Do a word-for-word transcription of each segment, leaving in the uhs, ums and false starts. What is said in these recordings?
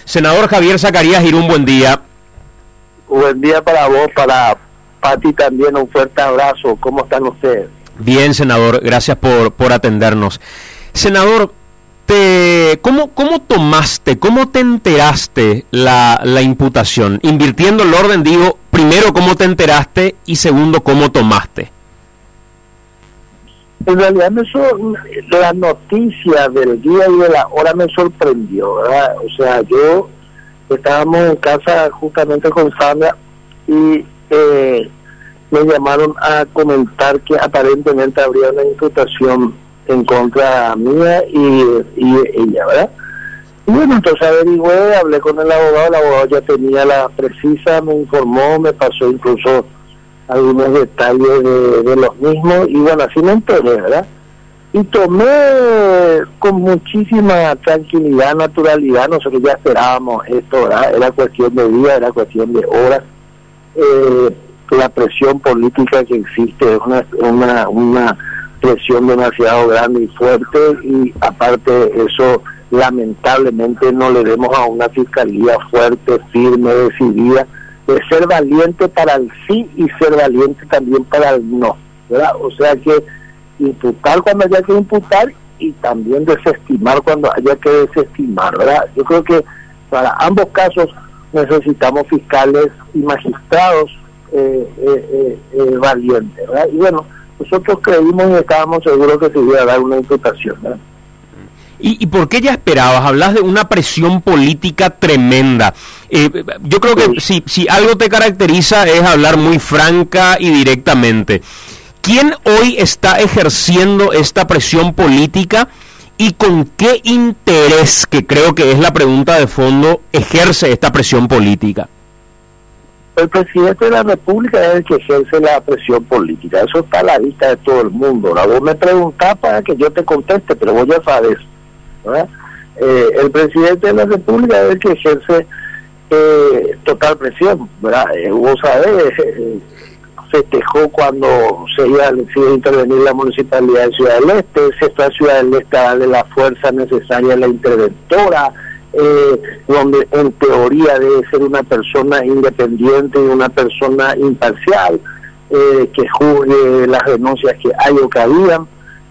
Senador Javier Zacarías Irún, buen día. Buen día para vos, para Pati también, un fuerte abrazo. ¿Cómo están ustedes? Bien, senador, gracias por, por atendernos. Senador, te, ¿cómo, ¿cómo tomaste, cómo te enteraste la, la imputación? Invirtiendo el orden, digo, primero, ¿cómo te enteraste? Y segundo, ¿cómo tomaste? En realidad me so, la noticia del día y de la hora me sorprendió, ¿verdad? O sea, yo estábamos en casa justamente con Sandra y eh, me llamaron a comentar que aparentemente habría una imputación en contra mía y, y ella, ¿verdad? Y bueno, entonces averigüé, hablé con el abogado, el abogado ya tenía la precisa, me informó, me pasó incluso algunos detalles de, de los mismos, y bueno, así me enteré, ¿verdad? Y tomé con muchísima tranquilidad, naturalidad, nosotros ya esperábamos esto, ¿verdad? Era cuestión de días, era cuestión de horas. Eh, la presión política que existe es una, una, una presión demasiado grande y fuerte, y aparte eso, lamentablemente no le demos a una fiscalía fuerte, firme, decidida, de ser valiente para el sí y ser valiente también para el no, ¿verdad? O sea que imputar cuando haya que imputar y también desestimar cuando haya que desestimar, ¿verdad? Yo creo que para ambos casos necesitamos fiscales y magistrados eh, eh, eh, eh, valientes, ¿verdad? Y bueno, nosotros creímos y estábamos seguros que se iba a dar una imputación, ¿verdad? ¿Y, ¿Y por qué ya esperabas? Hablas de una presión política tremenda. Eh, yo creo que si, si algo te caracteriza es hablar muy franca y directamente. ¿Quién hoy está ejerciendo esta presión política y con qué interés, que creo que es la pregunta de fondo, ejerce esta presión política? El presidente de la República es el que ejerce la presión política. Eso está a la vista de todo el mundo. Ahora vos me preguntás para que yo te conteste, pero vos ya sabes, ¿verdad? Eh, el presidente de la República es el que ejerce eh, total presión, ¿verdad? Eh, vos sabés, eh, festejó cuando se iba, se iba a intervenir la Municipalidad de Ciudad del Este, se fue a Ciudad del Este a darle la fuerza necesaria a la interventora, eh, donde en teoría debe ser una persona independiente y una persona imparcial, eh, que juzgue las denuncias que hay o que habían.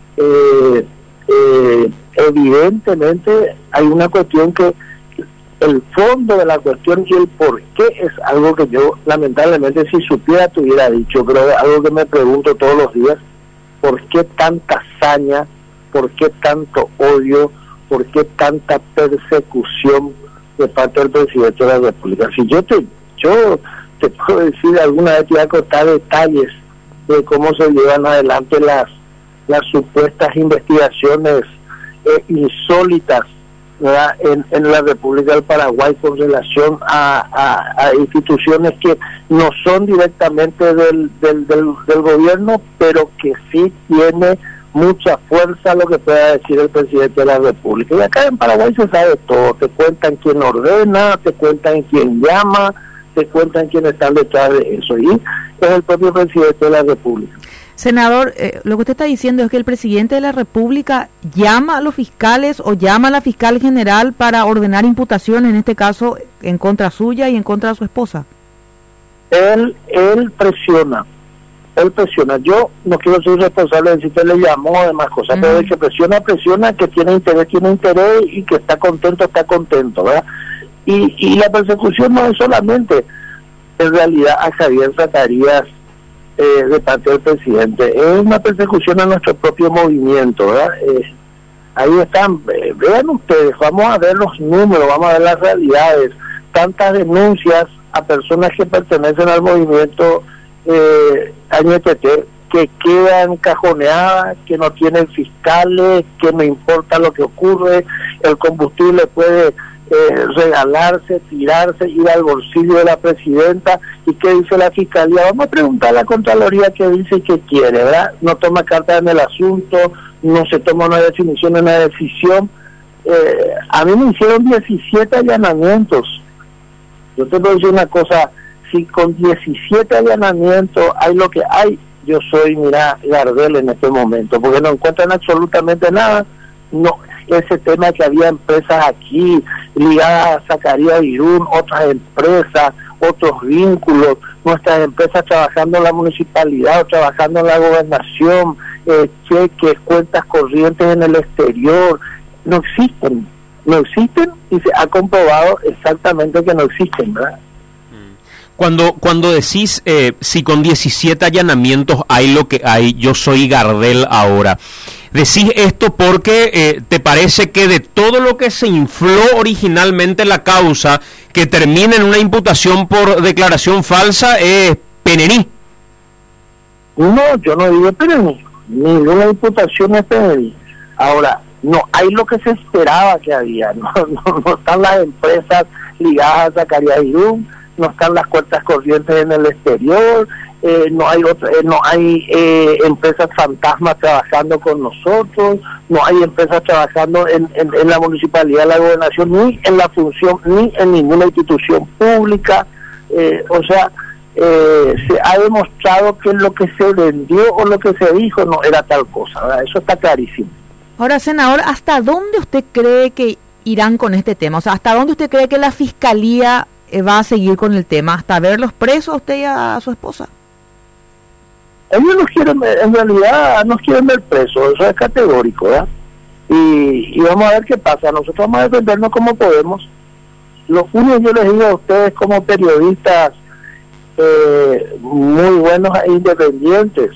Eh, eh, evidentemente hay una cuestión que el fondo de la cuestión y el por qué es algo que yo lamentablemente si supiera te hubiera dicho, pero es algo que me pregunto todos los días: ¿por qué tanta hazaña? ¿Por qué tanto odio? ¿Por qué tanta persecución de parte del presidente de la República? Si yo te yo te puedo decir, alguna vez te voy a contar detalles de cómo se llevan adelante las las supuestas investigaciones eh, insólitas, ¿verdad? En, en la República del Paraguay con relación a, a, a instituciones que no son directamente del, del, del, del gobierno, pero que sí tiene mucha fuerza lo que pueda decir el presidente de la República. Y acá en Paraguay se sabe todo, te cuentan quién ordena, te cuentan quién llama, te cuentan quién están detrás de eso, y es el propio presidente de la República. Senador, eh, lo que usted está diciendo es que el presidente de la República llama a los fiscales o llama a la fiscal general para ordenar imputaciones, en este caso en contra suya y en contra de su esposa. Él, él presiona, él presiona. Yo no quiero ser responsable de decir que le llamó o demás cosas, mm. pero el que presiona, presiona, que tiene interés, tiene interés, y que está contento, está contento, ¿verdad? Y, y la persecución no es solamente en realidad a Javier Zacarías Eh, de parte del presidente, es una persecución a nuestro propio movimiento, ¿verdad? Eh, ahí están, eh, vean ustedes, vamos a ver los números, vamos a ver las realidades, tantas denuncias a personas que pertenecen al movimiento eh, Añetete, que quedan cajoneadas, que no tienen fiscales, que no importa lo que ocurre, el combustible puede Eh, regalarse, tirarse, ir al bolsillo de la presidenta. ¿Y qué dice la fiscalía? Vamos a preguntar a la Contraloría qué dice y qué quiere, ¿verdad? No toma carta en el asunto, no se toma una definición, una decisión. Eh, a mí me hicieron diecisiete allanamientos. Yo te puedo decir una cosa: si con diecisiete allanamientos hay lo que hay, yo soy, mira, Gardel en este momento, porque no encuentran absolutamente nada. No, ese tema que había empresas aquí ligadas a Zacarías Irún, otras empresas, otros vínculos, nuestras empresas trabajando en la municipalidad o trabajando en la gobernación, eh, cheques, cuentas corrientes en el exterior, no existen, no existen y se ha comprobado exactamente que no existen, ¿verdad? Cuando cuando decís, eh, si con diecisiete allanamientos hay lo que hay, yo soy Gardel ahora, decís esto porque eh, te parece que de todo lo que se infló originalmente la causa, que termina en una imputación por declaración falsa, es Penení. No, yo no digo Penení, ninguna imputación es Penení. Ahora, no hay lo que se esperaba que había, no, no, no están las empresas ligadas a Zacarías Irún, no están las cuentas corrientes en el exterior, eh, no hay otra, eh, no hay eh, empresas fantasmas trabajando con nosotros, no hay empresas trabajando en, en, en la municipalidad, la gobernación, ni en la función, ni en ninguna institución pública, eh, o sea, eh, se ha demostrado que lo que se vendió o lo que se dijo no era tal cosa, ¿verdad? Eso está clarísimo. Ahora, senador, ¿hasta dónde usted cree que irán con este tema? O sea, ¿hasta dónde usted cree que la Fiscalía va a seguir con el tema? ¿Hasta verlos presos a usted y a su esposa? Ellos nos quieren, en realidad nos quieren ver presos, eso es categórico, ¿verdad? Y, y vamos a ver qué pasa. Nosotros vamos a defendernos como podemos. Lo único que yo les digo a ustedes como periodistas eh, muy buenos e independientes,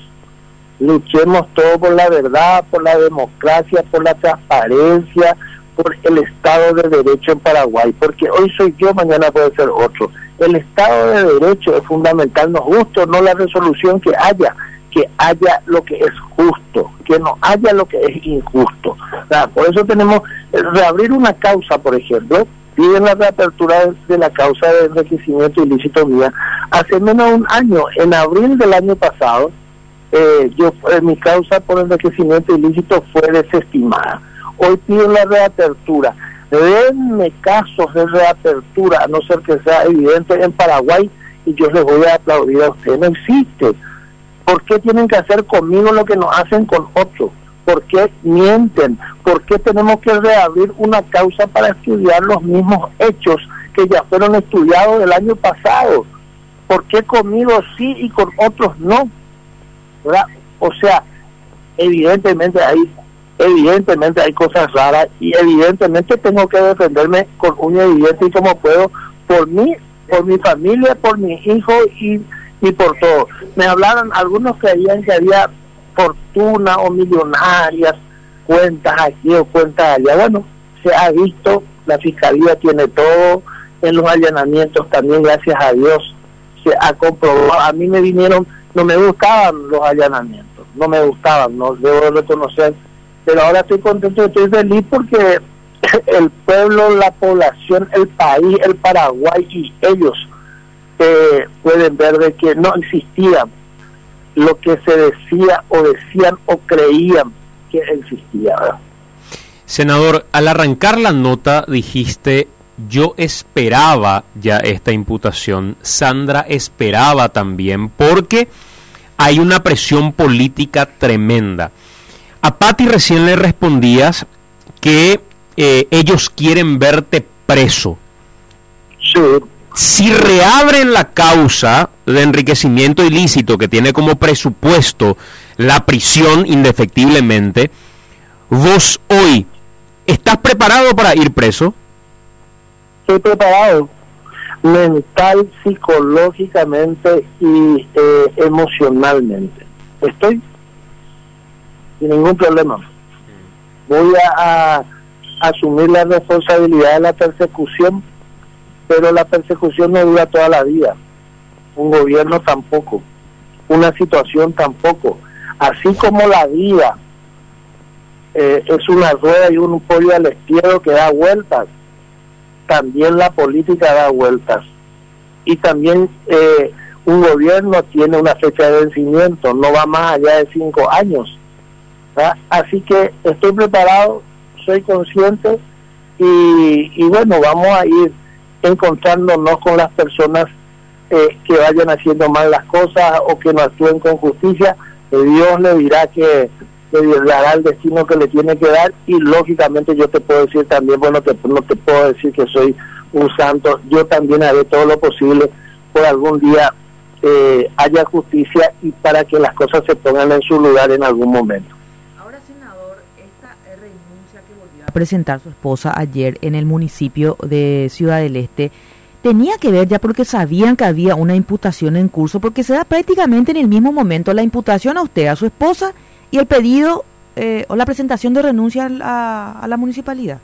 luchemos todo por la verdad, por la democracia, por la transparencia, por el Estado de Derecho en Paraguay, porque hoy soy yo, mañana puede ser otro. El Estado de Derecho es fundamental, nos gusta o no la resolución que haya, que haya lo que es justo, que no haya lo que es injusto. O sea, por eso tenemos eh, reabrir una causa, por ejemplo, piden la reapertura de, de la causa de enriquecimiento ilícito mía. Hace menos de un año, en abril del año pasado, eh, yo eh, mi causa por enriquecimiento ilícito fue desestimada. Hoy pido la reapertura. Denme casos de reapertura, a no ser que sea evidente en Paraguay, y yo les voy a aplaudir a ustedes. No existe. ¿Por qué tienen que hacer conmigo lo que no hacen con otros? ¿Por qué mienten? ¿Por qué tenemos que reabrir una causa para estudiar los mismos hechos que ya fueron estudiados el año pasado? ¿Por qué conmigo sí y con otros no? ¿Verdad? O sea, evidentemente hay evidentemente hay cosas raras y evidentemente tengo que defenderme con uña y diente y como puedo, por mí, por mi familia, por mis hijos y, y por todo. Me hablaron, algunos creían que había fortuna o millonarias, cuentas aquí o cuentas allá. Bueno, se ha visto, la Fiscalía tiene todo, en los allanamientos también, gracias a Dios, se ha comprobado. A mí me vinieron, no me gustaban los allanamientos, no me gustaban, no debo reconocer, pero ahora estoy contento, estoy feliz porque el pueblo, la población, el país, el Paraguay y ellos eh, pueden ver de que no existía lo que se decía o decían o creían que existía, ¿verdad? Senador, al arrancar la nota dijiste, yo esperaba ya esta imputación, Sandra esperaba también, porque hay una presión política tremenda. A Patti recién le respondías que eh, ellos quieren verte preso. Sí. Si reabren la causa de enriquecimiento ilícito que tiene como presupuesto la prisión indefectiblemente, vos hoy, ¿estás preparado para ir preso? Estoy preparado, mental, psicológicamente y eh, emocionalmente. Estoy sin ningún problema. Voy a, a asumir la responsabilidad de la persecución, pero la persecución no dura toda la vida. Un gobierno tampoco, una situación tampoco. Así como la vida eh, es una rueda y un pollo al estero que da vueltas, también la política da vueltas. Y también eh, un gobierno tiene una fecha de vencimiento, no va más allá de cinco años. ¿verdad? Así que estoy preparado, soy consciente y, y bueno, vamos a ir encontrándonos con las personas eh, que vayan haciendo mal las cosas o que no actúen con justicia. Eh, Dios le dirá que le dará el destino que le tiene que dar, y lógicamente yo te puedo decir también, bueno, te, no te puedo decir que soy un santo, yo también haré todo lo posible por algún día eh, haya justicia y para que las cosas se pongan en su lugar en algún momento. Ahora, senador, esta renuncia que volvió a presentar su esposa ayer en el municipio de Ciudad del Este, ¿tenía que ver ya porque sabían que había una imputación en curso? Porque se da prácticamente en el mismo momento la imputación a usted, a su esposa, y el pedido eh, o la presentación de renuncia a, a la municipalidad.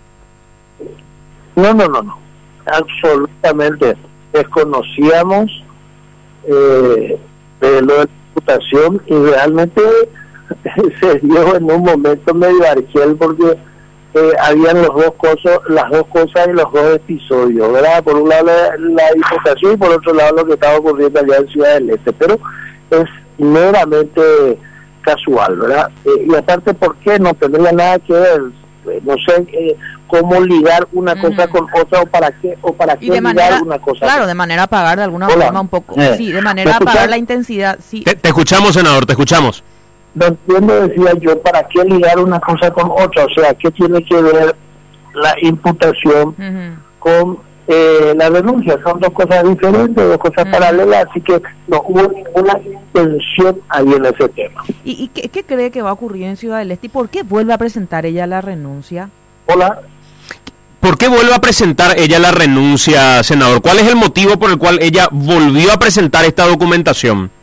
No, no, no, no. Absolutamente desconocíamos eh, de lo de la imputación, y realmente se dio en un momento medio arquiel porque eh, habían los dos cosas, las dos cosas y los dos episodios, ¿verdad? Por un lado la, la imputación y por otro lado lo que estaba ocurriendo allá en Ciudad del Este, pero es meramente casual, ¿verdad? Eh, y aparte, ¿por qué? No tendría nada que ver, eh, no sé eh, cómo ligar una uh-huh. cosa con otra, o para qué, o para qué ligar manera, una cosa. Claro, de manera a pagar de alguna Hola. forma un poco, Eh. sí, de manera a pagar la intensidad, sí. Te, te escuchamos, senador, te escuchamos. No entiendo, decía yo, para qué ligar una cosa con otra, o sea, ¿qué tiene que ver la imputación uh-huh. con eh, la denuncia? Son dos cosas diferentes, dos cosas uh-huh. paralelas, así que no hubo ninguna intención ahí en ese tema. ¿Y, y qué, qué cree que va a ocurrir en Ciudad del Este? ¿Y por qué vuelve a presentar ella la renuncia? Hola. ¿Por qué vuelve a presentar ella la renuncia, senador? ¿Cuál es el motivo por el cual ella volvió a presentar esta documentación?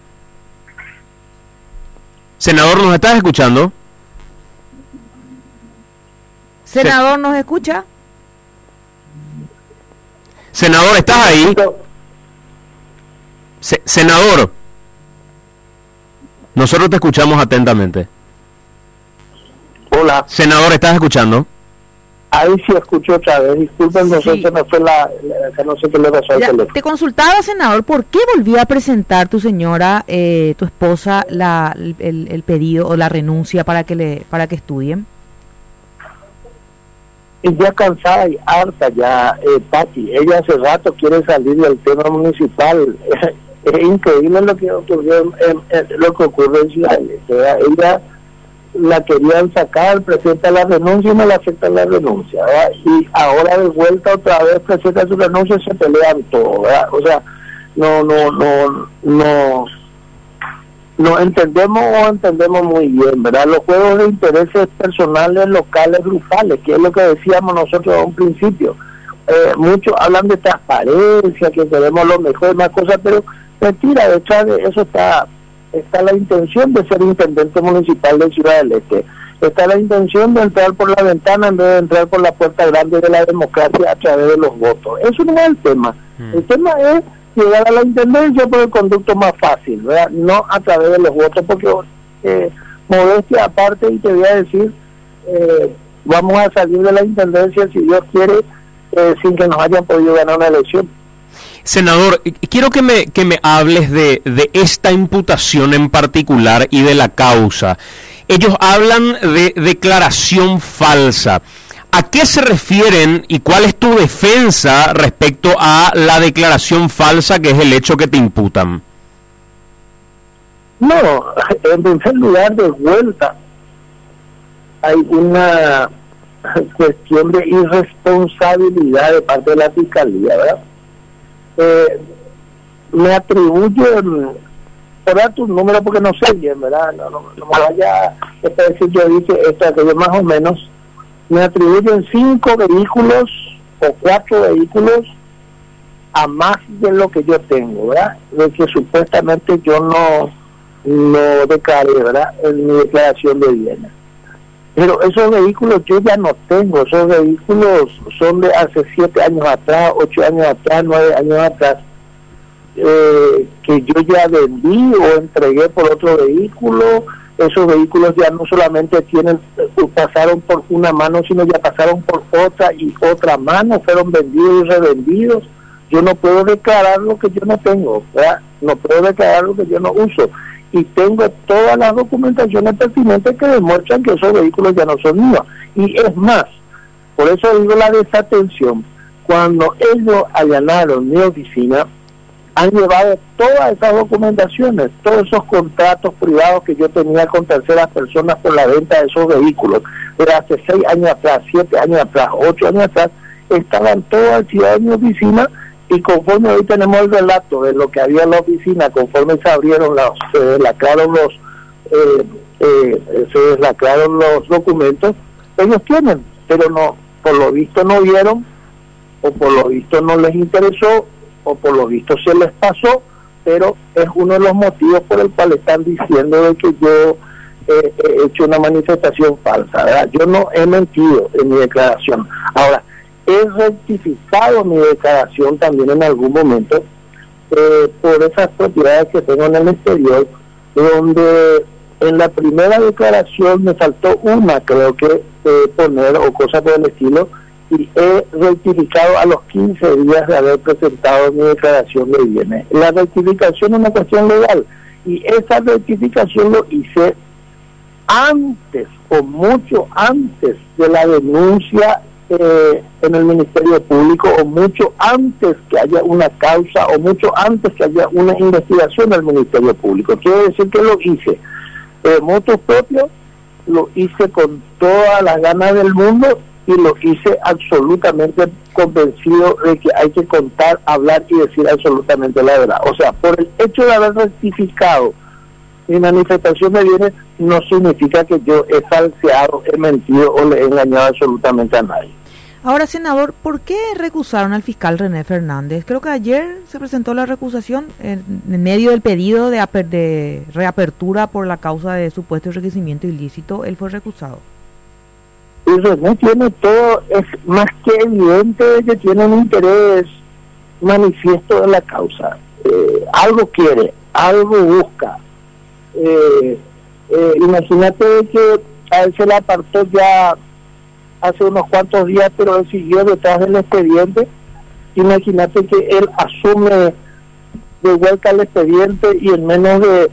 Senador, ¿nos estás escuchando? Senador, ¿nos escucha? Senador, ¿estás ahí? Se- senador, nosotros te escuchamos atentamente. Hola. Senador, ¿estás escuchando? Ahí sí escucho otra vez, disculpen, no sé, Sí. se me fue la, la, no sé qué le pasó al Ya, teléfono. te consultaba, senador, ¿por qué volvió a presentar tu señora, eh, tu esposa, la, el, el pedido o la renuncia para que le para que estudien? Y ya cansada y harta ya, eh, Pati, ella hace rato quiere salir del tema municipal. Es increíble lo que ocurrió en, en, en, lo que ocurre en Ciudad del Este. Ella la querían sacar, presenta la renuncia y no le aceptan la renuncia, ¿verdad? Y ahora de vuelta otra vez presenta su renuncia y se pelean todo, ¿verdad? O sea, no, no, no, no, no entendemos o entendemos muy bien, ¿verdad? Los juegos de intereses personales, locales, grupales, que es lo que decíamos nosotros a un principio. Eh, muchos hablan de transparencia, que queremos lo mejor, más cosas, pero mentira, detrás de eso está está la intención de ser intendente municipal de Ciudad del Este, está la intención de entrar por la ventana en vez de entrar por la puerta grande de la democracia a través de los votos. Eso no es el tema. Mm. El tema es llegar a la intendencia por el conducto más fácil, ¿verdad? No a través de los votos, porque eh, modestia aparte, y te voy a decir, eh, vamos a salir de la intendencia, si Dios quiere, eh, sin que nos hayan podido ganar una elección. Senador, quiero que me que me hables de, de esta imputación en particular y de la causa. Ellos hablan de declaración falsa. ¿A qué se refieren y cuál es tu defensa respecto a la declaración falsa, que es el hecho que te imputan? No, en primer lugar, de vuelta, hay una cuestión de irresponsabilidad de parte de la Fiscalía, ¿verdad? Eh, me atribuyen, por dar tu número porque no sé bien, ¿verdad? No, no, no me vaya a decir yo dije esto, aquello, más o menos. Me atribuyen cinco vehículos o cuatro vehículos a más de lo que yo tengo, ¿verdad? De que supuestamente yo no, no declaré, ¿verdad? En mi declaración de bienes. Pero esos vehículos yo ya no tengo, esos vehículos son de hace siete años atrás, ocho años atrás, nueve años atrás, eh, que yo ya vendí o entregué por otro vehículo. Esos vehículos ya no solamente tienen, pasaron por una mano, sino ya pasaron por otra y otra mano, fueron vendidos y revendidos. Yo no puedo declarar lo que yo no tengo, ¿verdad? No puedo declarar lo que yo no uso. Y tengo todas las documentaciones pertinentes que demuestran que esos vehículos ya no son míos. Y es más, por eso digo la desatención. Cuando ellos allanaron mi oficina, han llevado todas esas documentaciones, todos esos contratos privados que yo tenía con terceras personas por la venta de esos vehículos, de hace seis años atrás, siete años atrás, ocho años atrás, estaban todos archivados en mi oficina, y conforme hoy tenemos el relato de lo que había en la oficina, conforme se abrieron los, se deslacraron los, eh, eh, se deslacraron los documentos, ellos tienen, pero no, por lo visto no vieron, o por lo visto no les interesó, o por lo visto se les pasó, pero es uno de los motivos por el cual están diciendo de que yo eh, he hecho una manifestación falsa, ¿verdad? Yo no he mentido en mi declaración. Ahora, he rectificado mi declaración también en algún momento eh, por esas propiedades que tengo en el exterior, donde en la primera declaración me faltó una, creo que eh, poner, o cosa por el estilo, y he rectificado a los quince días de haber presentado mi declaración de bienes. La rectificación es una cuestión legal, y esa rectificación lo hice antes, o mucho antes de la denuncia eh, en el Ministerio Público, o mucho antes que haya una causa, o mucho antes que haya una investigación del Ministerio Público. Quiere decir que lo hice de motu propio, lo hice con todas las ganas del mundo, y lo hice absolutamente convencido de que hay que contar, hablar y decir absolutamente la verdad. O sea, por el hecho de haber rectificado mi manifestación de bienes, no significa que yo he falseado, he mentido o le he engañado absolutamente a nadie. Ahora, senador, ¿por qué recusaron al fiscal René Fernández? Creo que ayer se presentó la recusación en, en medio del pedido de, aper, de reapertura por la causa de supuesto enriquecimiento ilícito. Él fue recusado. Y René tiene todo, es más que evidente que tiene un interés manifiesto en la causa. Eh, algo quiere, algo busca. Eh, eh, imagínate que a él se le apartó ya hace unos cuantos días, pero él siguió detrás del expediente. Imagínate que él asume de vuelta el expediente y en menos de,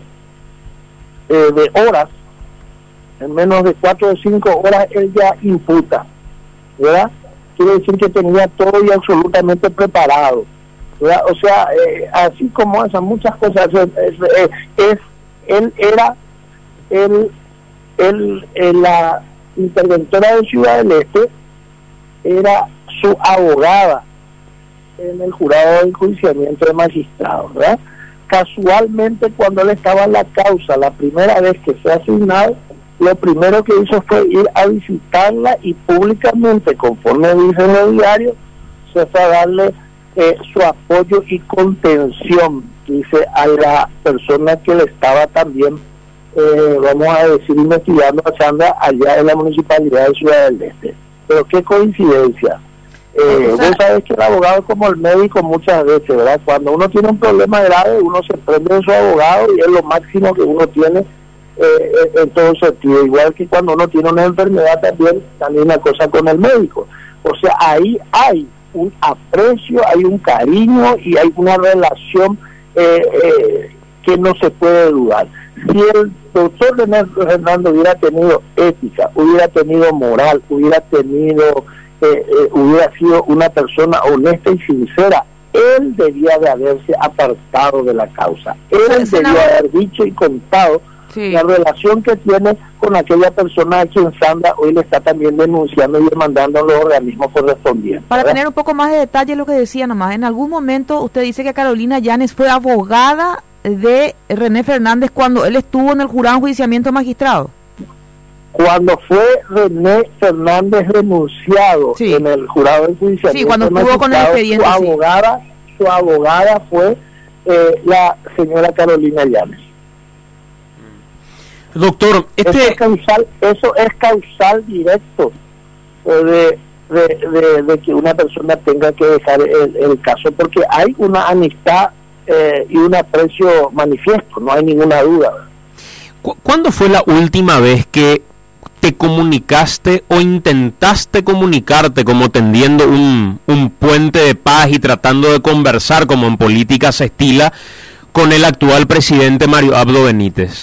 eh, de horas, en menos de cuatro o cinco horas, él ya imputa, ¿verdad? Quiere decir que tenía todo y absolutamente preparado, ¿verdad? O sea, eh, así como esas muchas cosas, es, es, es él era él, él, él, la interventora de Ciudad del Este, era su abogada en el jurado de enjuiciamiento de magistrados, ¿verdad? Casualmente, cuando él estaba en la causa, la primera vez que fue asignado, lo primero que hizo fue ir a visitarla y públicamente, conforme dice en el diario, se fue a darle eh, su apoyo y contención, dice, a la persona que le estaba también, eh, vamos a decir, investigando a Sandra allá en la municipalidad de Ciudad del Este. Pero qué coincidencia. Eh, o sea, vos sabés que el abogado es como el médico muchas veces, ¿verdad? Cuando uno tiene un problema grave, uno se prende de su abogado y es lo máximo que uno tiene eh, en todo sentido. Igual que cuando uno tiene una enfermedad también, también una cosa con el médico. O sea, ahí hay un aprecio, hay un cariño y hay una relación eh, eh, que no se puede dudar. Si el doctor René Fernández hubiera tenido ética, hubiera tenido moral, hubiera tenido eh, eh, hubiera sido una persona honesta y sincera, él debía de haberse apartado de la causa. Él sí, debía haber dicho y contado sí. la relación que tiene con aquella persona a quien Sandra hoy le está también denunciando y demandando a los organismos correspondientes. Para ¿verdad? Tener un poco más de detalle lo que decía nomás, en algún momento usted dice que Carolina Yanes fue abogada de René Fernández cuando él estuvo en el jurado de enjuiciamiento magistrado. Cuando fue René Fernández renunciado sí. en el jurado de enjuiciamiento sí, cuando estuvo con el expediente, su abogada, sí. su abogada fue eh, la señora Carolina Yanes. Doctor, este... eso es causal, eso es causal directo de, de, de, de que una persona tenga que dejar el, el caso, porque hay una amistad eh, y un aprecio manifiesto, no hay ninguna duda. ¿Cuándo fue la última vez que te comunicaste o intentaste comunicarte como tendiendo un, un puente de paz y tratando de conversar como en política se estila con el actual presidente Mario Abdo Benítez?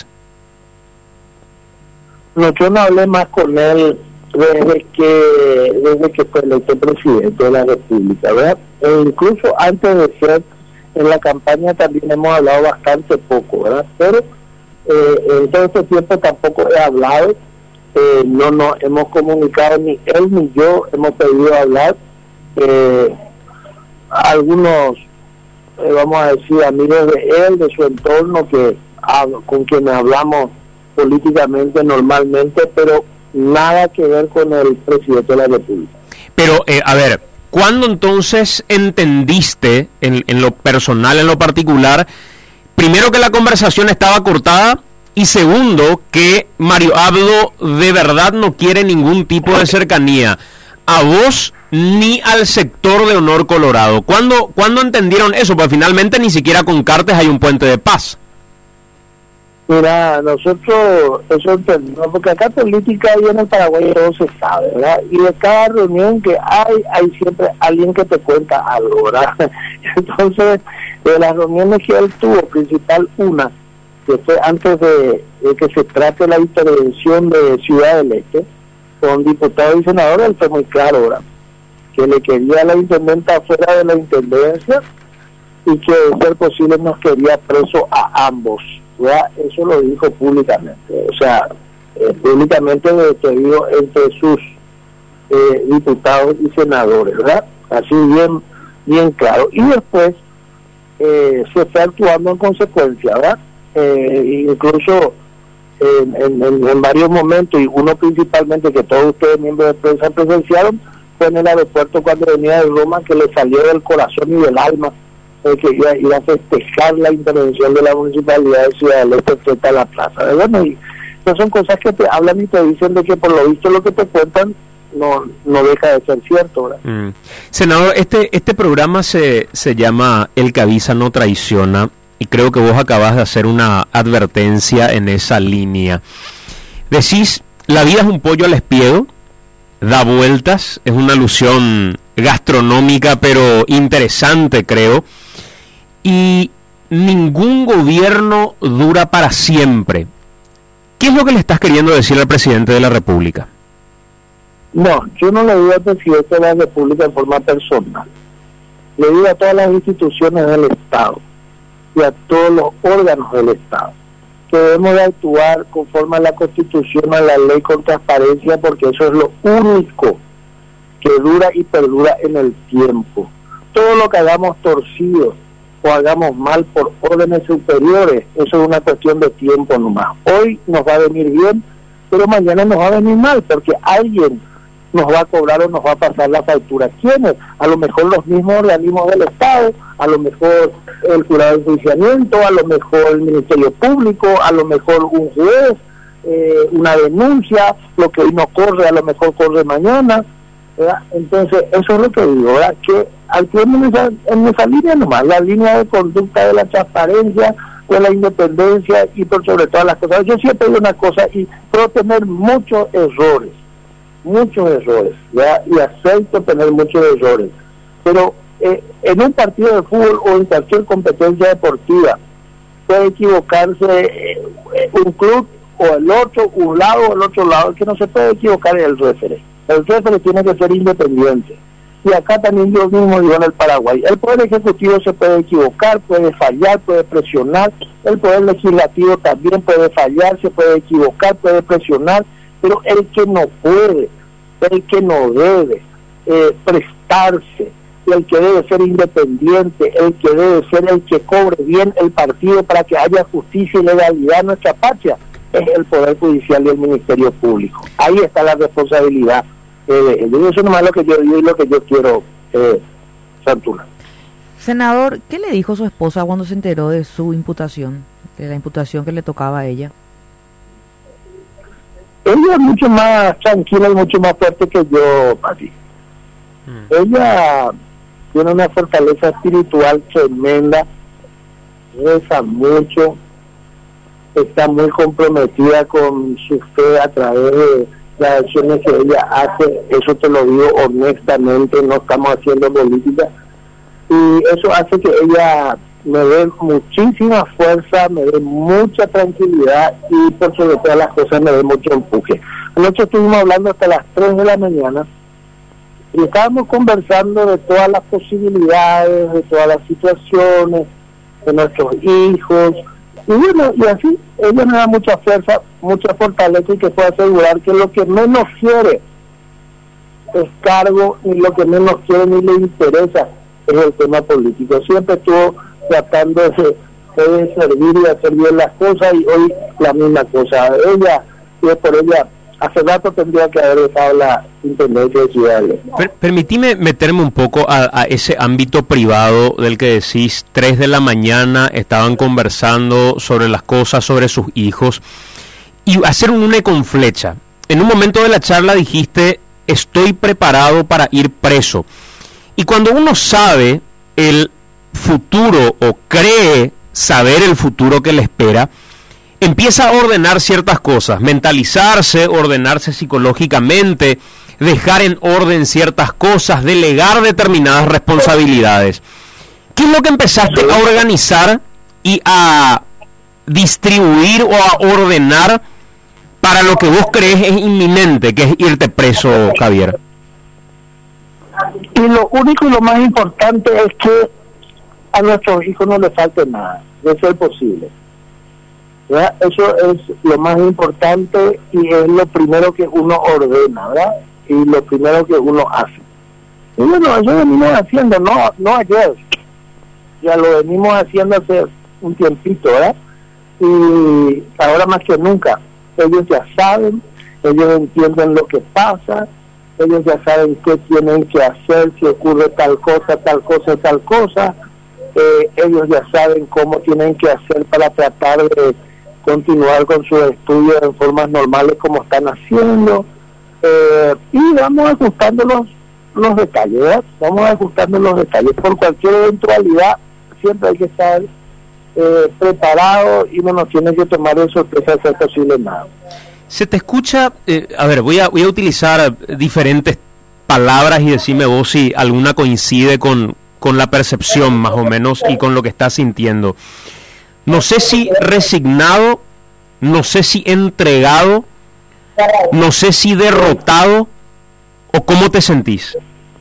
No, yo no hablé más con él desde que desde que fue electo presidente de la República, ¿verdad? E incluso antes de ser en la campaña también hemos hablado bastante poco, ¿verdad? Pero eh, en todo este tiempo tampoco he hablado, eh, no nos hemos comunicado, ni él ni yo hemos pedido hablar. Eh, algunos, eh, vamos a decir, amigos de él, de su entorno, que con quienes hablamos políticamente normalmente, pero nada que ver con el presidente de la República. Pero, eh, a ver, ¿cuándo entonces entendiste, en, en lo personal, en lo particular, primero que la conversación estaba cortada y segundo que Mario Abdo de verdad no quiere ningún tipo de cercanía a vos ni al sector de Honor Colorado? ¿Cuándo, ¿cuándo entendieron eso? Pues finalmente ni siquiera con Cartes hay un puente de paz. Mira, nosotros eso entendemos, porque acá política y en el Paraguay todo se sabe, ¿verdad? Y de cada reunión que hay, hay siempre alguien que te cuenta algo, ¿verdad? Entonces, de las reuniones que él tuvo, principal una, que fue antes de, de que se trate la intervención de Ciudad del Este, con diputados y senadores, él fue muy claro, ¿verdad? Que le quería a la intendenta fuera de la intendencia y que de ser posible nos quería preso a ambos. Ya eso lo dijo públicamente, o sea, eh, públicamente te digo, entre sus eh, diputados y senadores, ¿verdad? Así bien bien claro. Y después eh, se está actuando en consecuencia, ¿verdad? Eh, incluso en, en, en varios momentos, y uno principalmente que todos ustedes miembros de prensa presenciaron, fue en el aeropuerto cuando venía de Roma, que le salió del corazón y del alma que iba, iba a festejar la intervención de la Municipalidad de Ciudad del Este frente a la plaza. ¿Verdad? Bueno, y esas son cosas que te hablan y te dicen de que por lo visto lo que te cuentan no no deja de ser cierto, ¿verdad? Mm. Senador, este este programa se, se llama El que avisa no traiciona, y creo que vos acabas de hacer una advertencia en esa línea. Decís, la vida es un pollo al espiedo, da vueltas, es una alusión gastronómica pero interesante, creo, y ningún gobierno dura para siempre. ¿Qué es lo que le estás queriendo decir al presidente de la República? No, yo no le digo al presidente de la República en forma personal, le digo a todas las instituciones del Estado y a todos los órganos del Estado que debemos de actuar conforme a la Constitución, a la ley, con transparencia, porque eso es lo único que dura y perdura en el tiempo. Todo lo que hagamos torcido o hagamos mal por órdenes superiores, eso es una cuestión de tiempo nomás. Hoy nos va a venir bien, pero mañana nos va a venir mal, porque alguien nos va a cobrar o nos va a pasar la factura. ¿Quiénes? A lo mejor los mismos organismos del Estado, a lo mejor el jurado de enjuiciamiento, a lo mejor el Ministerio Público, a lo mejor un juez, eh, una denuncia, lo que hoy no corre, a lo mejor corre mañana, ¿verdad? Entonces, eso es lo que digo, ¿verdad? Que actuemos en esa, en esa línea nomás, la línea de conducta de la transparencia, de la independencia y por sobre todas las cosas. Yo siempre digo una cosa, y puedo tener muchos errores, muchos errores, ¿ya? Y acepto tener muchos errores, pero eh, en un partido de fútbol o en cualquier competencia deportiva puede equivocarse eh, un club o el otro, un lado o el otro lado. El que no se puede equivocar es el referee. El referee tiene que ser independiente. Y acá también yo mismo digo en el Paraguay, el Poder Ejecutivo se puede equivocar, puede fallar, puede presionar, el Poder Legislativo también puede fallar, se puede equivocar, puede presionar, pero el que no puede, el que no debe eh, prestarse, el que debe ser independiente, el que debe ser el que cobre bien el partido para que haya justicia y legalidad en nuestra patria, es el Poder Judicial y el Ministerio Público. Ahí está la responsabilidad. Eh, eso nomás es lo que yo digo y lo que yo quiero, eh, Santuna. Senador, ¿qué le dijo su esposa cuando se enteró de su imputación, de la imputación que le tocaba a ella? Ella es mucho más tranquila y mucho más fuerte que yo, Pati. Mm. Ella tiene una fortaleza espiritual tremenda, reza mucho, está muy comprometida con su fe a través de las acciones que ella hace. Eso te lo digo honestamente, no estamos haciendo política, y eso hace que ella me dé muchísima fuerza, me dé mucha tranquilidad y por sobre todas las cosas me dé mucho empuje. Anoche estuvimos hablando hasta las tres de la mañana y estábamos conversando de todas las posibilidades, de todas las situaciones, de nuestros hijos, y bueno, y así ella me da mucha fuerza, mucha fortaleza, y que puedo asegurar que lo que menos quiere es cargo, y lo que menos quiere ni le interesa es el tema político. Siempre estuvo tratando de, de servir y hacer bien las cosas, y hoy la misma cosa. Ella, y es por ella, hace rato tendría que haber dejado la intendencia de Ciudad del Este. Per permitime meterme un poco a, a ese ámbito privado del que decís, tres de la mañana estaban conversando sobre las cosas, sobre sus hijos, y hacer un une con flecha. En un momento de la charla dijiste, estoy preparado para ir preso. Y cuando uno sabe el futuro o cree saber el futuro que le espera, empieza a ordenar ciertas cosas, mentalizarse, ordenarse psicológicamente, dejar en orden ciertas cosas, delegar determinadas responsabilidades. ¿Qué es lo que empezaste a organizar y a distribuir o a ordenar para lo que vos crees es inminente, que es irte preso, Javier? Y lo único y lo más importante es que a nuestros hijos no les falte nada, de ser posible. ¿Verdad? Eso es lo más importante y es lo primero que uno ordena, ¿verdad? Y lo primero que uno hace. Y bueno, eso venimos haciendo, no, no ayer, ya lo venimos haciendo hace un tiempito, ¿verdad? Y ahora más que nunca, ellos ya saben, ellos entienden lo que pasa, ellos ya saben qué tienen que hacer si ocurre tal cosa, tal cosa, tal cosa, eh, ellos ya saben cómo tienen que hacer para tratar de continuar con sus estudios en formas normales como están haciendo, eh, y vamos ajustando los, los detalles, ¿verdad? Vamos ajustando los detalles. Por cualquier eventualidad siempre hay que estar eh, preparado y no nos tiene que tomar de sorpresa hacer posible nada. Se te escucha, eh, a ver, voy a, voy a utilizar diferentes palabras y decime vos si alguna coincide con, con la percepción más o menos y con lo que estás sintiendo. No sé si resignado, no sé si entregado, no sé si derrotado, o cómo te sentís.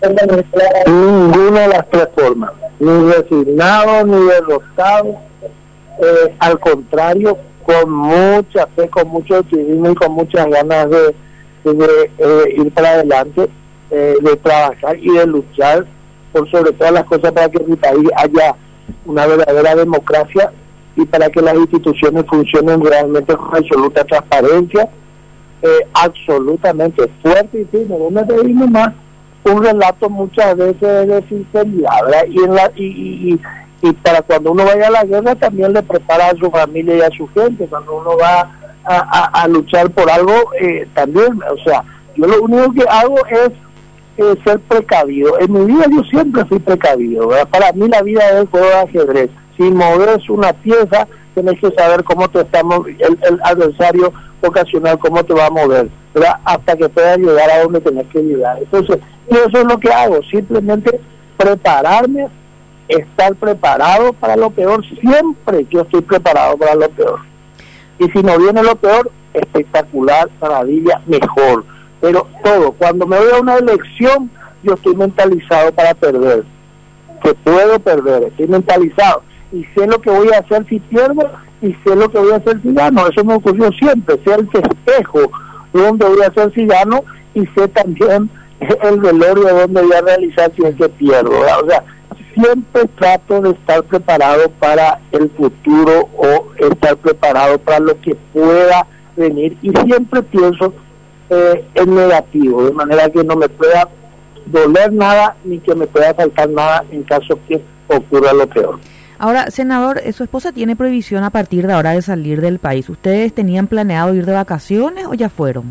Ninguna de las tres formas, ni resignado ni derrotado, eh, al contrario, con mucha fe, con mucho optimismo y con muchas ganas de, de, de, de ir para adelante, eh, de trabajar y de luchar por sobre todas las cosas para que en mi país haya una verdadera democracia y para que las instituciones funcionen realmente con absoluta transparencia, eh, absolutamente fuerte y firme. No me pedimos más un relato muchas veces de sinceridad, ¿verdad? Y, en la, y, y, y para cuando uno vaya a la guerra también le prepara a su familia y a su gente. Cuando uno va a, a, a luchar por algo, eh, también, o sea, yo lo único que hago es eh, ser precavido. En mi vida yo siempre fui precavido, ¿verdad? Para mí la vida es un juego de ajedrez. Si moves una pieza, tenés que saber cómo te está el, el adversario ocasional, cómo te va a mover, ¿verdad? Hasta que puedas llegar a donde tenés que llegar. Entonces, y eso es lo que hago, simplemente prepararme, estar preparado para lo peor. Siempre yo estoy preparado para lo peor. Y si no viene lo peor, espectacular, maravilla, mejor. Pero todo, cuando me voy a una elección, yo estoy mentalizado para perder. Que puedo perder, estoy mentalizado. Y sé lo que voy a hacer si pierdo, y sé lo que voy a hacer si gano. Eso me ocurrió siempre, sé el festejo donde voy a hacer si gano, y sé también el velorio donde voy a realizar si es que pierdo, ¿verdad? O sea, siempre trato de estar preparado para el futuro o estar preparado para lo que pueda venir, y siempre pienso eh, en negativo, de manera que no me pueda doler nada ni que me pueda faltar nada en caso que ocurra lo peor. Ahora, senador, su esposa tiene prohibición a partir de ahora de salir del país. ¿Ustedes tenían planeado ir de vacaciones o ya fueron?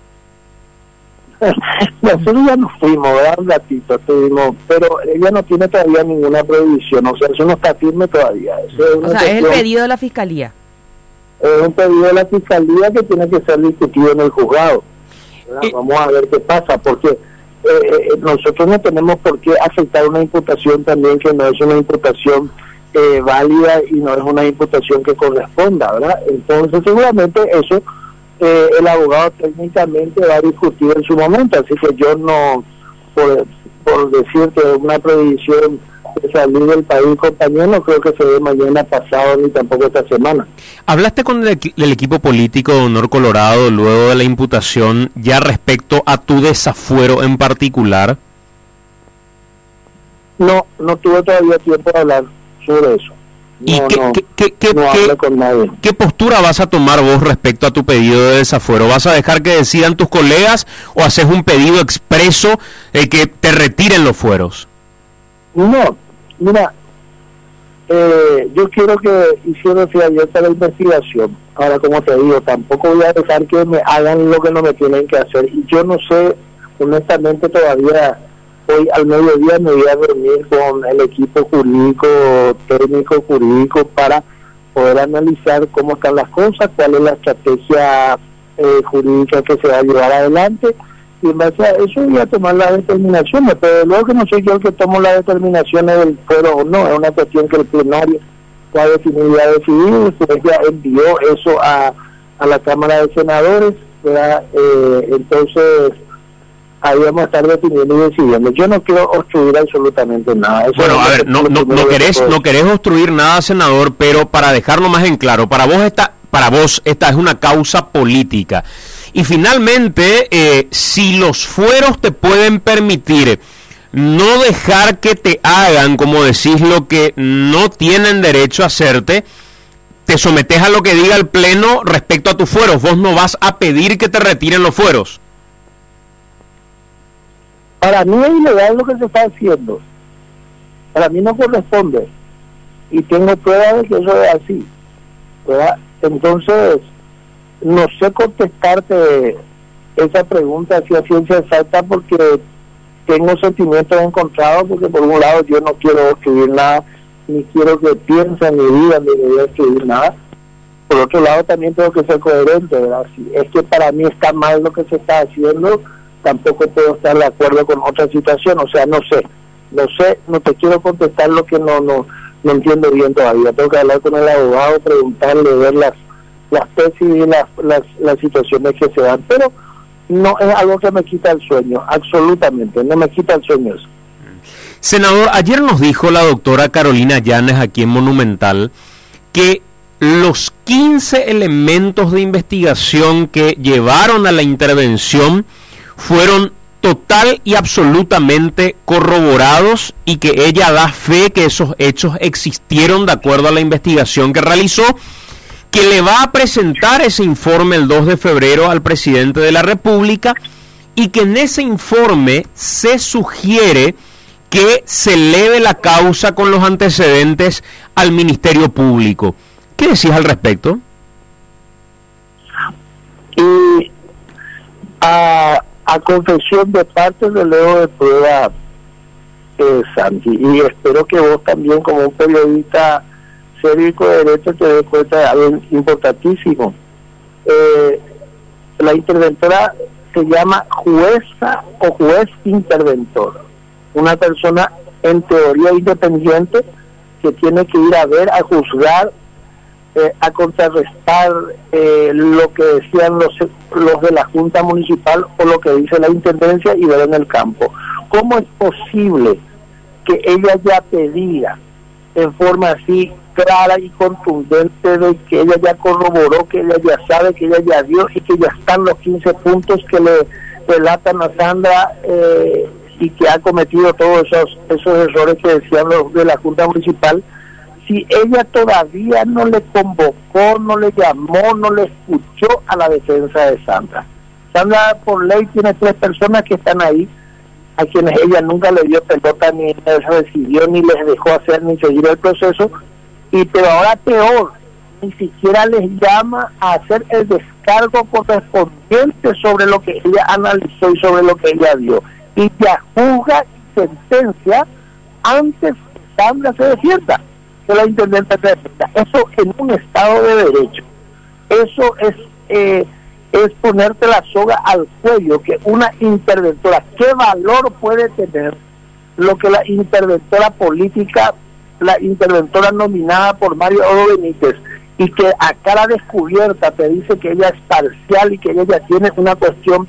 Nosotros ya nos fuimos, ¿verdad? Un ratito estuvimos, pero ella no tiene todavía ninguna prohibición, o sea, eso no está firme todavía. Eso es o sea, cuestión, es el pedido de la Fiscalía. Es un pedido de la Fiscalía que tiene que ser discutido en el juzgado. Y, Vamos a ver qué pasa, porque eh, nosotros no tenemos por qué aceptar una imputación también que no es una imputación eh, válida y no es una imputación que corresponda, ¿verdad? Entonces seguramente eso eh, el abogado técnicamente va a discutir en su momento, así que yo no por, por decirte una previsión de salir del país, compañero, no creo que se dé mañana, pasado, ni tampoco esta semana. ¿Hablaste con el, el equipo político de Honor Colorado luego de la imputación ya respecto a tu desafuero en particular? No, no tuve todavía tiempo de hablar sobre eso. No, ¿Y qué, no, qué, qué, qué, no qué, hablé con nadie. ¿Qué postura vas a tomar vos respecto a tu pedido de desafuero? ¿Vas a dejar que decidan tus colegas o haces un pedido expreso de que te retiren los fueros? No, mira, eh, yo quiero que hicieron sea abierta la investigación. Ahora, como te digo, tampoco voy a dejar que me hagan lo que no me tienen que hacer. Y yo no sé, honestamente, todavía... Hoy al mediodía me voy a reunir con el equipo jurídico, técnico jurídico, para poder analizar cómo están las cosas, cuál es la estrategia eh, jurídica que se va a llevar adelante, y en base a eso voy a tomar las determinaciones, pero luego que no soy yo el que tomo las determinaciones del fuero o no, es una cuestión que el plenario va a definir y a decidir. Después ya envió eso a, a la Cámara de Senadores, ¿verdad? Eh, entonces... ahí vamos a estar definiendo y decidiendo. Yo no quiero obstruir absolutamente nada. Eso bueno, es a ver, no, no, no querés, no querés obstruir nada, senador, pero para dejarlo más en claro, para vos esta, para vos esta es una causa política. Y finalmente, eh, si los fueros te pueden permitir no dejar que te hagan, como decís, lo que no tienen derecho a hacerte, te sometés a lo que diga el Pleno respecto a tus fueros. Vos no vas a pedir que te retiren los fueros. Para mí es ilegal lo que se está haciendo. Para mí no corresponde. Y tengo pruebas de que eso es así, ¿verdad? Entonces, no sé contestarte esa pregunta así a ciencia exacta, porque tengo sentimientos encontrados, porque por un lado yo no quiero escribir nada, ni quiero que piensen ni digan de que voy a escribir nada. Por otro lado también tengo que ser coherente, ¿verdad? Si es que para mí está mal lo que se está haciendo, tampoco puedo estar de acuerdo con otra situación. O sea, no sé, no sé, no te quiero contestar lo que no no no entiendo bien todavía. Tengo que hablar con el abogado, preguntarle, ver las las tesis y las, las, las situaciones que se dan, pero no es algo que me quita el sueño, absolutamente, no me quita el sueño eso. Senador, ayer nos dijo la doctora Carolina Llanes aquí en Monumental que los quince elementos de investigación que llevaron a la intervención fueron total y absolutamente corroborados y que ella da fe que esos hechos existieron de acuerdo a la investigación que realizó, que le va a presentar ese informe el dos de febrero al presidente de la República y que en ese informe se sugiere que se eleve la causa con los antecedentes al Ministerio Público. ¿Qué decís al respecto? Y a, a confesión de parte del leo de prueba, eh, Santi, y espero que vos también, como un periodista serio y coherente, te des cuenta de algo importantísimo. Eh, la interventora se llama jueza o juez interventor, una persona en teoría independiente que tiene que ir a ver, a juzgar, eh, a contrarrestar eh, lo que decían los, los de la Junta Municipal o lo que dice la Intendencia y ver en el campo. ¿Cómo es posible que ella ya pedía en forma así clara y contundente de que ella ya corroboró, que ella ya sabe, que ella ya vio y que ya están los quince puntos que le relatan a Sandra, eh, y que ha cometido todos esos esos errores que decían los de la Junta Municipal? Si ella todavía no le convocó, no le llamó, no le escuchó a la defensa de Sandra. Sandra por ley tiene tres personas que están ahí, a quienes ella nunca le dio pelota, ni les recibió, ni les dejó hacer, ni seguir el proceso, y pero ahora peor, ni siquiera les llama a hacer el descargo correspondiente sobre lo que ella analizó y sobre lo que ella vio, y ya juzga y sentencia antes que Sandra se defienda, que la intendente se defienda. Eso en un Estado de Derecho, eso es eh, es ponerte la soga al cuello, que una interventora, ¿qué valor puede tener lo que la interventora política, la interventora nominada por Mario Odo Benítez, y que a cara descubierta te dice que ella es parcial y que ella ya tiene una cuestión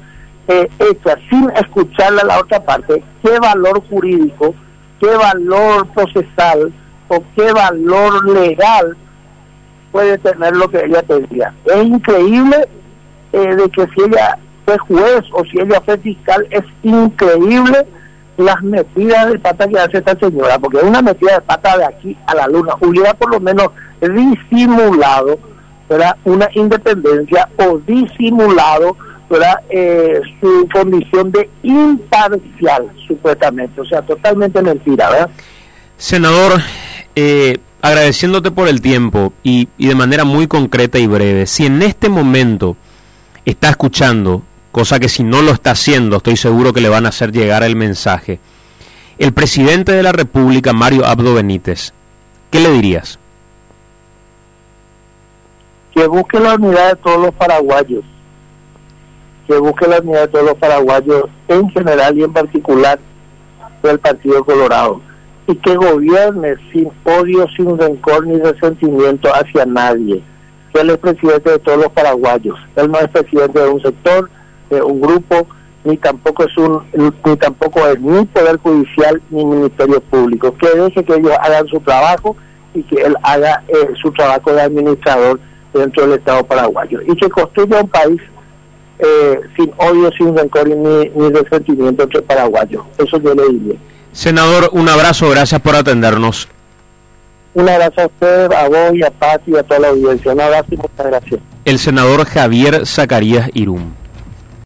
eh, hecha sin escucharle a la otra parte, ¿qué valor jurídico, qué valor procesal o qué valor legal puede tener lo que ella pedía? Es increíble eh, de que si ella fue juez o si ella fue fiscal, es increíble las metidas de pata que hace esta señora, porque es una metida de pata de aquí a la luna. Hubiera por lo menos disimulado, ¿verdad?, una independencia o disimulado, ¿verdad?, eh, su condición de imparcial, supuestamente. O sea, totalmente mentira, ¿verdad? Senador, eh, agradeciéndote por el tiempo y, y de manera muy concreta y breve, si en este momento está escuchando, cosa que si no lo está haciendo, estoy seguro que le van a hacer llegar el mensaje, el presidente de la República, Mario Abdo Benítez, ¿qué le dirías? Que busque la unidad de todos los paraguayos, que busque la unidad de todos los paraguayos en general y en particular del Partido Colorado, y que gobierne sin odio, sin rencor ni resentimiento hacia nadie, que él es presidente de todos los paraguayos. Él no es presidente de un sector, de un grupo, ni tampoco es un ni tampoco es ni Poder Judicial ni Ministerio Público. Que deje que ellos hagan su trabajo y que él haga eh, su trabajo de administrador dentro del Estado paraguayo, y que construya un país eh, sin odio, sin rencor ni, ni resentimiento entre paraguayos. Eso yo le diría. Senador, un abrazo, gracias por atendernos. Un abrazo a usted, a vos y a Paz y a toda la audiencia. Un abrazo y muchas gracias. El senador Javier Zacarías Irum.